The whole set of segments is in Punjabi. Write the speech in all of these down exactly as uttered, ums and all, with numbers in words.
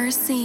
mercy.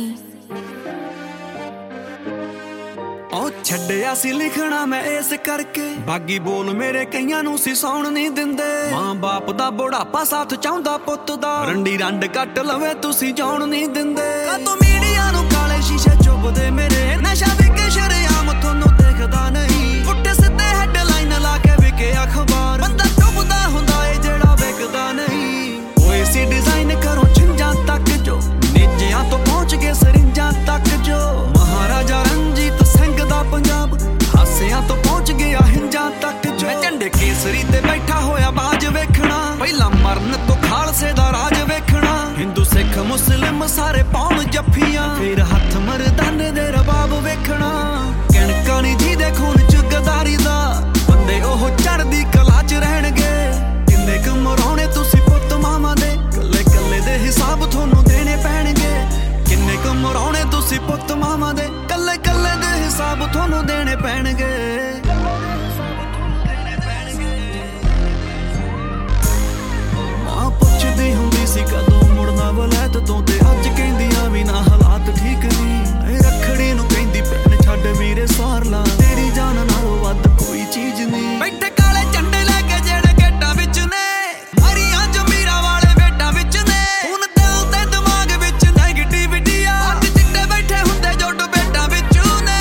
ਉਹ ਛੱਡਿਆ ਸੀ ਲਿਖਣਾ ਮੈਂ ਇਸ ਕਰਕੇ ਬਾਗੀ ਬੋਲ ਮੇਰੇ ਕਈਆਂ ਨੂੰ ਸੀ ਸੌਣ ਨਹੀਂ ਦਿੰਦੇ। ਮਾਂ ਬਾਪ ਦਾ ਬੁਢਾਪਾ ਸਾਥ ਚਾਹੁੰਦਾ ਪੁੱਤ ਦਾ ਰੰਡੀ ਰੰਡ ਕੱਟ ਲਵੇ ਤੁਸੀਂ ਜਾਣ ਨਹੀਂ ਦਿੰਦੇ। ਕਾਤੋਂ ਮੀਡੀਆ ਨੂੰ ਕਾਲੇ ਸ਼ੀਸ਼ੇ ਚੁੱਭਦੇ ਮੇਰੇ ਨਸ਼ਾ ਵਿਕੇ ਸ਼ਰੇਆਮ ਤੁਹਾਨੂੰ ਦੇਖਦਾ ਨਹੀਂ। ਪੁੱਠੇ ਸਿੱਧੇ ਹੈਡਲਾਈਨ ਲਾ ਕੇ ਵਿਕੇ ਅਖਬਾਰ ਬੰਦਾ ਡੁੱਬਦਾ ਹੁੰਦਾ ਏ ਜਿਹੜਾ ਵਿਕਦਾ ਨਹੀਂ। ਓਏ ਸੀ ਡਿਜ਼ਾਈਨ ਕਰੋ ਛਿੰਜਾਂ ਤੱਕ ਜੋ ਨੇਜਿਆਂ ਤੋਂ ਪਹੁੰਚ ਗਏ ਸਰਿੰਜਾਂ ਤੱਕ ਜੋ ਮਹਾਰਾਜਾ ਰਣਜੀਤ ਸਿੰਘ ਦਾ ਪੰਜਾਬ ਹਾਸਿਆਂ ਤੋਂ ਪਹੁੰਚ ਗਿਆ ਹਿੰਜਾਂ ਤੱਕ ਜੋ ਮੈਂ ਝੰਡੇ ਕੇਸਰੀ ਤੇ ਬੈਠਾ ਹੋਇਆ ਬਾਜ ਵੇਖਣਾ ਪਹਿਲਾਂ ਮਰਨ ਤੋਂ ਖਾਲਸੇ ਦਾ ਰਾਜ ਵੇਖਣਾ। ਹਿੰਦੂ ਸਿੱਖ ਮੁਸਲਿਮ ਸਾਰੇ ਪਾਉਣ ਜੱਫੀਆਂ ਫਿਰ ਹੱਥ ਮਰਦਾਨੇ ਦੇ ਰਬਾਬ ਵੇਖਣਾ। ਕਣਕਾਂ ਨੀ ਜਿਹਦੇ ਖੂਨ ਚ ਗਦਾਰੀ ਦਾ ਬੰਦੇ ਉਹ ਚੜ੍ਹਦੀ ਕਲਾ ਚ ਰਹਿਣਗੇ। ਕਿੰਨੇ ਕੁ ਮਰਾਉਣੇ ਤੁਸੀਂ ਪੁੱਤ ਮਾਵਾਂ ਦੇ ਕੱਲੇ ਕੱਲੇ ਦੇ ਹਿਸਾਬ ਤੁਹਾਨੂੰ ਦੇਣੇ ਪੈਣਗੇ। ਕਿੰਨੇ ਕੁ ਮਰਾਉਣੇ ਤੁਸੀਂ ਪੁੱਤ ਮਾਵਾਂ ਦੇ ਕੱਲੇ ਕੱਲੇ ਦੇ ਹਿਸਾਬ ਤੁਹਾਨੂੰ ਦੇਣੇ ਪੈਣਗੇ। ਮਾਂ ਪੁੱਛਦੀ ਹੁੰਦੀ ਸੀ ਕਦੋਂ ਮੁੜਨਾ ਵਲੈਤ ਤੋਂ ਤੇ ਅੱਜ ਕਹਿੰਦੀਆਂ ਵੀ ਨਾ ਹਾਲਾਤ ਠੀਕ ਨਹੀਂ। ਰੱਖੜੀ ਨੂੰ ਕਹਿੰਦੀ ਭੈਣ ਛੱਡ ਵੀਰੇ ਸਾਰ ਲਾ ਤੇਰੀ ਜਾਨ ਨਾਲੋਂ ਵੱਧ ਕੋਈ ਚੀਜ਼ ਨਹੀਂ। ਬੈਠੇ ਕਾਲੇ ਝੰਡੇ ਲੈ ਕੇ ਜਿਹੜੇ ਗੇਟਾਂ ਵਿੱਚ ਨੇ ਮਰੀਆਂ ਜ਼ਮੀਰਾਂ ਵਾਲੇ ਵੇਟਾਂ ਵਿੱਚ ਨੇ ਹੁਣ ਦਿਲ ਤੇ ਦਿਮਾਗ ਵਿੱਚ ਨੈਗੇਟਿਵਿਟੀ ਆ। ਅੱਜ ਚਿੱਟੇ ਬੈਠੇ ਹੁੰਦੇ ਜੋ ਡੁਬੇਟਾਂ ਵਿੱਚ ਨੇ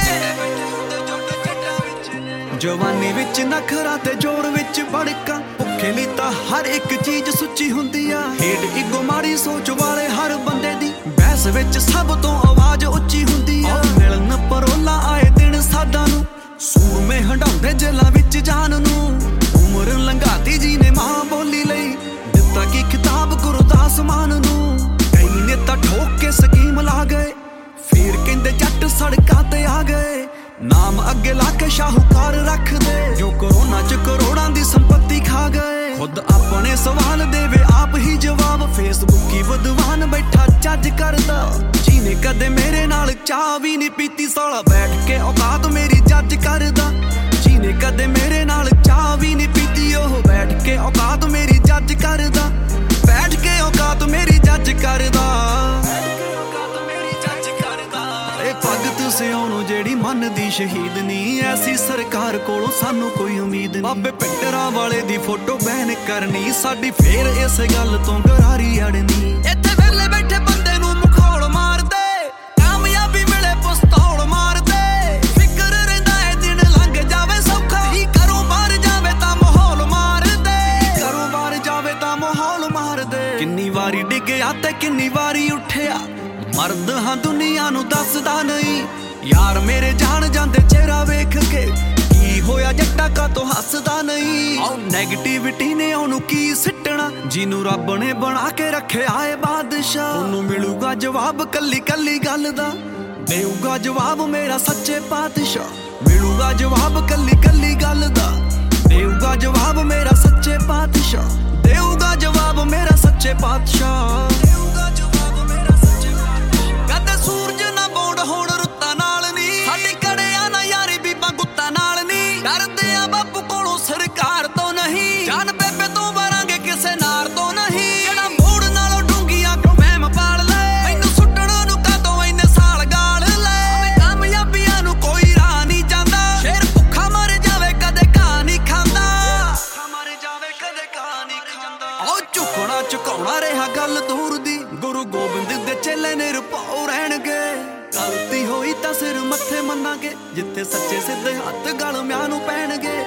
ਜਵਾਨੀ ਵਿੱਚ ਨਖਰਾ ਤੇ ਜੋੜ ਵਿੱਚ ਬੜਕਾਂ ਭੁੱਖੇ ਲਈ ਤਾਂ ਹਰ ਇੱਕ ਚੀਜ਼ ਸੁੱਚੀ ਹੁੰਦੀ ਆ। ਹੇਡ ਇਗੋ ਮਾੜੀ ਸੋਚ ਵਾਲੇ ਹਰ ਬੰਦੇ ਦੀ ਬਹਿਸ ਵਿੱਚ ਸਭ ਤੋਂ ਆਵਾਜ਼ ਉੱਚੀ ਹੁੰਦੀ ਆ। ਮਿਲਣ ਪਰੋਲਾ ਆਏ ਦਿਨ ਸਾਡਾ ਨੂੰ ਸੂਰਮੇ ਹੰਡਾਉਂਦੇ ਜੇਲਾਂ ਵਿੱਚ ਜਾਨ ਨੂੰ ਉਮਰ ਲੰਘਾਤੀ ਜੀ ਨੇ ਮਾਂ ਬੋਲੀ ਲਈ ਦਿੱਤਾ ਕੀ ਖਿਤਾਬ ਗੁਰਦਾਸ ਮਾਨ ਨੂੰ। ਕਈ ਨੇ ਤਾਂ ਠੋਕ ਕੇ ਸਕੀਮ ਲਾ ਗਏ ਫਿਰ ਕਹਿੰਦੇ ਜੱਟ ਸੜਕਾਂ ਤੇ ਆ ਗਏ। ਨਾਮ ਅੱਗੇ ਲਾ ਕੇ ਸ਼ਾਹੂਕਾਰ ਰੱਖਦੇ ਜੋ ਕਰੋਨਾ ਚ ਕਰੋੜਾਂ ਦੀ ਸੰਪਤੀ ਖਾ ਗਏ। ਖੁਦ ਆਪਣੇ ਸਵਾਲ ਦੇਵੇ ਆਪ ਹੀ ਜਵਾਬ ਫੇਸਬੁੱਕੀ ਵਿਦਵਾਨ ਬੈਠਾ ਜੱਜ ਕਰਦਾ ਜਿਹਨੇ ਕਦੇ ਮੇਰੇ ਨਾਲ ਚਾਹ ਵੀ ਨਹੀਂ ਪੀਤੀ ਸਾਲਾ ਬੈਠ ਕੇ ਔਕਾਤ ਮੇਰੀ ਜੱਜ ਕਰਦਾ। ਜਿਹਨੇ ਕਦੇ ਮੇਰੇ ਨਾਲ ਚਾਹ ਵੀ ਨਹੀਂ ਪੀਤੀ ਉਹ ਬੈਠ ਕੇ ਔਕਾਤ ਮੇਰੀ ਜੱਜ ਕਰਦਾ। ਬੈਠ ਕੇ ਔਕਾਤ ਮੇਰੀ ਜੱਜ ਕਰਦਾ। ਭਗਤ ਸਿਉਂ ਨੂੰ ਜਿਹੜੀ ਮੰਨਦੀ ਸ਼ਹੀਦ ਨਹੀਂ ਐਸੀ ਸਰਕਾਰ ਕੋਲੋਂ ਸਾਨੂੰ ਕੋਈ ਉਮੀਦ ਨਹੀਂ। ਬਾਬੇ ਪਿੰਡਰਾਂ ਵਾਲੇ ਦੀ ਫੋਟੋ ਬੈਨ ਕਰਨੀ ਸਾਡੀ ਫੇਰ ਇਸ ਗੱਲ ਤੋਂ ਗਰਾਰੀ ਅੜਨੀ। ਇੱਥੇ ਵੇਲੇ ਬੈਠੇ ਬੰਦੇ ਨੂੰ ਮਖੌਲ ਮਾਰਦੇ ਕਾਮਯਾਬੀ ਮਿਲੇ ਪਿਸਤੌਲ ਮਾਰਦੇ। ਫਿਕਰ ਰਹਿੰਦਾ ਏ ਦਿਨ ਲੰਘ ਜਾਵੇ ਸੌਖਾ ਹੀ ਘਰੋਂ ਬਾਹਰ ਜਾਵੇ ਤਾਂ ਮਾਹੌਲ ਮਾਰਦੇ। ਘਰੋਂ ਬਾਹਰ ਜਾਵੇ ਤਾਂ ਮਾਹੌਲ ਮਾਰਦੇ। ਕਿੰਨੀ ਵਾਰੀ ਡਿੱਗਿਆ ਤੇ ਕਿੰਨੀ ਵਾਰੀ ਉੱਠਿਆ ਮਰਦ ਹਾਂ ਦੁਨੀਆ ਨੂੰ ਦੱਸਦਾ ਨਹੀਂ। ਯਾਰ ਮੇਰੇ ਜਾਣ ਜਾਂਦੇ ਚਿਹਰਾ ਵੇਖ ਕੇ ਕੀ ਹੋਇਆ ਜੱਟਾ ਕਾ ਤੋਂ ਹੱਸਦਾ ਨਹੀਂ। ਆਹ ਨੈਗੇਟਿਵਿਟੀ ਨੇ ਉਹਨੂੰ ਕੀ ਸਿੱਟਣਾ ਜਿਹਨੂੰ ਰੱਬ ਨੇ ਬਣਾ ਕੇ ਰੱਖਿਆ ਏ ਬਾਦਸ਼ਾਹ। ਉਹਨੂੰ ਮਿਲੂਗਾ ਜਵਾਬ ਕੱਲੀ ਕੱਲੀ ਗੱਲ ਦਾ ਦੇਊਗਾ ਜਵਾਬ ਮੇਰਾ ਸੱਚੇ ਪਾਤਸ਼ਾਹ। ਮਿਲੂਗਾ ਜਵਾਬ ਕੱਲੀ ਕੱਲੀ ਗੱਲ ਦਾ ਦੇਊਗਾ ਜਵਾਬ ਮੇਰਾ ਸੱਚੇ ਪਾਤਸ਼ਾਹ। ਦੇਊਗਾ ਜਵਾਬ ਮੇਰਾ ਸੱਚੇ ਪਾਤਸ਼ਾਹ। ਸੂਰਜ ਨਾ ਬੌਂਡ ਹੋਣ ਰੁੱਤਾਂ ਨਾਲ ਨੀ ਸਾਡੀ ਕੜਿਆ ਨਾ ਯਾਰੀ ਬੀਬਾ ਗੁੱਤਾਂ ਨਾਲ ਨੀ। ਡਰਦੇ ਆ ਬਾਪੂ ਕੋਲੋਂ ਸਰਕਾਰ ਤੋਂ ਨਹੀਂ ਜਾਨ ਬੇਬੇ ਤੋਂ ਵਰਾਂਗੇ ਕਿਸੇ ਨਾਰ ਤੋਂ ਨਹੀਂ। ਜਿਹੜਾ ਮੋੜ ਨਾਲੋਂ ਡੂੰਘੀਆਂ ਮਹਿਮ ਪਾਲ ਲੈ ਮੈਨੂੰ ਸੁੱਟਣਾ ਨੂੰ ਕਾਤੋਂ ਇੰਨੇ ਸਾਲ ਗਾਲ ਲੈ। ਕਾਮਯਾਬੀਆਂ ਨੂੰ ਕੋਈ ਰਾਹ ਨਹੀਂ ਜਾਂਦਾ ਸ਼ੇਰ ਭੁੱਖਾ ਮਰ ਜਾਵੇ ਕਦੇ ਘਾਹ ਨਹੀਂ ਖਾਂਦਾ। ਮਰ ਜਾਵੇ ਕਦੇ ਘਾਹ ਨਹੀਂ ਖਾਂਦਾ। ਉਹ ਝੁਕਣਾ ਝੁਕਾਉਣਾ ਰਿਹਾ ਗੱਲ ਦੂਰ ਦੀ ਗੁਰੂ ਗੋਬਿੰਦ ਦੇ ਚੇਲੇ ਨੇ ਰੁਪਾਉ ਰਹਿਣਗੇ। ਗਲਤੀ ਹੋਈ ਤਾਂ ਸਿਰ ਮੱਥੇ ਮੰਨਾਂਗੇ ਜਿੱਥੇ ਸੱਚੇ ਸਿੱਧੇ ਹੱਥ ਗਲ ਮਿਆਂ ਨੂੰ ਪੈਣਗੇ।